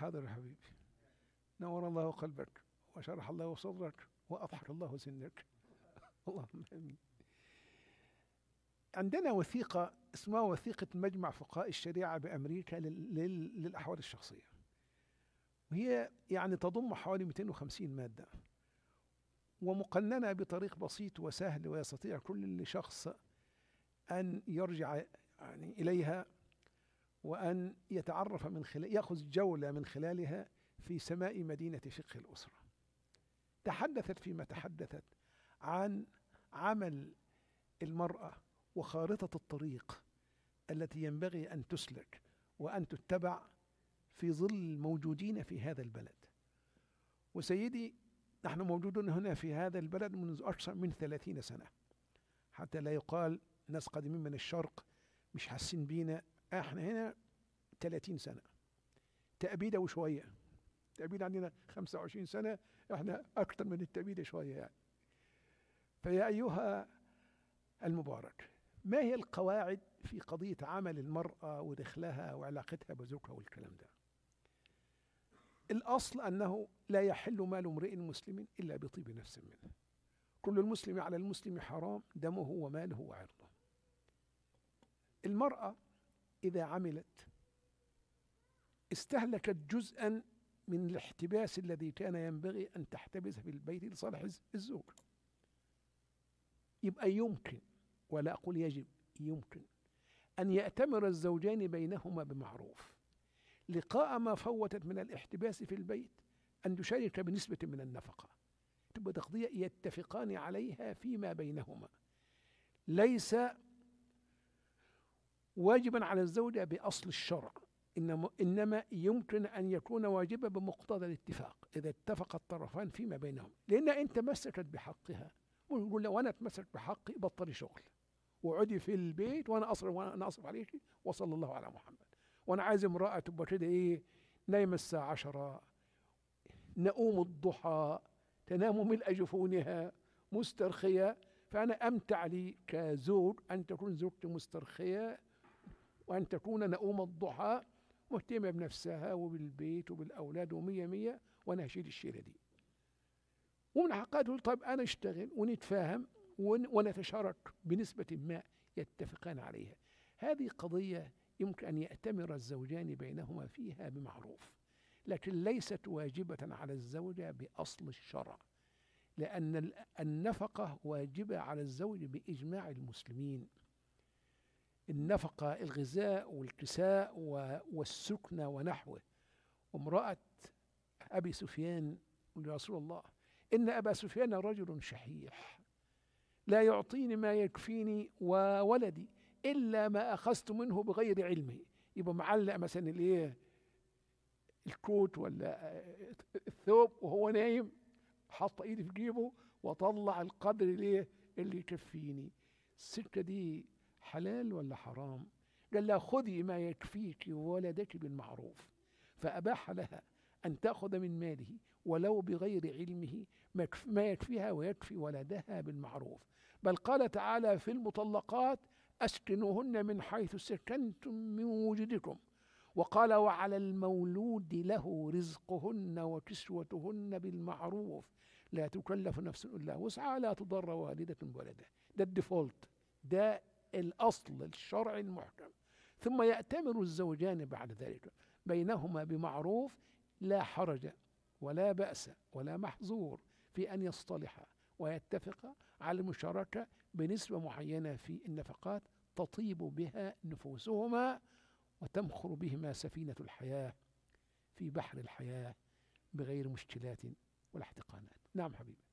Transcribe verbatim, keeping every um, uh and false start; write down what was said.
حاضر يا حبيبي. نور الله قلبك وشرح الله صدرك وأضحك الله سنك. اللهم آمين. عندنا وثيقة اسمها وثيقة مجمع فقهاء الشريعة بأمريكا لل... لل... للأحوال الشخصية، وهي يعني تضم حوالي مئتين وخمسين مادة، ومقننة بطريق بسيط وسهل ويستطيع كل شخص أن يرجع يعني إليها وأن يتعرف من خلال يأخذ جولة من خلالها في سماء مدينة فقه الأسرة. تحدثت فيما تحدثت عن عمل المرأة وخارطة الطريق التي ينبغي أن تسلك وأن تتبع في ظل الموجودين في هذا البلد. وسيدي، نحن موجودون هنا في هذا البلد منذ أكثر من ثلاثين سنة، حتى لا يقال ناس قادمين من الشرق مش حاسين بينا. احنا هنا ثلاثين سنة تأبيدة وشوية، تأبيد عندنا خمسة وعشرين سنة، احنا أكثر من التأبيدة شوية يعني. فيا أيها المبارك، ما هي القواعد في قضية عمل المرأة ودخلها وعلاقتها بزوجها والكلام ده؟ الأصل أنه لا يحل مال امرئ مسلم إلا بطيب نفس منه. كل المسلم على المسلم حرام دمه وماله وعرضه. المرأة إذا عملت استهلكت جزءا من الاحتباس الذي كان ينبغي أن تحتبسه في البيت لصالح الزوج. يبقى يمكن، ولا أقول يجب، يمكن أن يأتمر الزوجان بينهما بمعروف لقاء ما فوتت من الاحتباس في البيت، أن يشارك بنسبة من النفقة، تبقى تقضية يتفقان عليها فيما بينهما، ليس واجبا على الزوجة بأصل الشرع، إنما, إنما يمكن أن يكون واجبا بمقتضى الاتفاق إذا اتفق الطرفان فيما بينهم. لأن أنت مسكت بحقها ويقول لو أنا اتمسك بحقي بطلي شغل وعدي في البيت وأنا أصرف وأنا أصرف عليك وصلى الله على محمد. وأنا عايز امرأة تبقى كده إيه، نايمة الساعة عشرة، نؤوم الضحى، تنام ملء جفونها مسترخية. فأنا أمتع لي كزوج أن تكون زوجتي مسترخية، وأن تكون نؤوم الضحى مهتمة بنفسها وبالبيت وبالأولاد ومية مية، وأنا هشيل الشيلة دي. ومن حقها طيب أنا أشتغل ونتفاهم ونتشارك بنسبة ما يتفقان عليها. هذه قضية يمكن أن يأتمر الزوجان بينهما فيها بمعروف، لكن ليست واجبة على الزوجة بأصل الشرع، لأن النفقة واجبة على الزوج بإجماع المسلمين. النفقة الغذاء والكساء والسكنة ونحوه. وامرأة أبي سفيان يا رسول الله إن أبا سفيان رجل شحيح لا يعطيني ما يكفيني وولدي إلا ما أخذت منه بغير علمه. يبقى معلق مثلا الايه الكوت ولا الثوب وهو نايم، حط ايدي في جيبه وطلع القدر الايه اللي يكفيني. السكه دي حلال ولا حرام؟ قال لها خذي ما يكفيك وولدك بالمعروف. فأباح لها أن تأخذ من ماله ولو بغير علمه ما يكفيها ويكفي ولدها بالمعروف. بل قال تعالى في المطلقات أسكنوهن من حيث سكنتم من وجدكم، وقال وعلى المولود له رزقهن وكسوتهن بالمعروف لا تكلف نفس إلا وسعها لا تضر والدة بولدها. ده الديفولت، ده الأصل الشرعي المحكم. ثم يأتمر الزوجان بعد ذلك بينهما بمعروف، لا حرج ولا بأس ولا محظور في أن يصطلحا ويتفقا على المشاركة بنسبة معينة في النفقات تطيب بها نفوسهما وتمخر بهما سفينة الحياة في بحر الحياة بغير مشكلات ولا احتقانات. نعم حبيبي.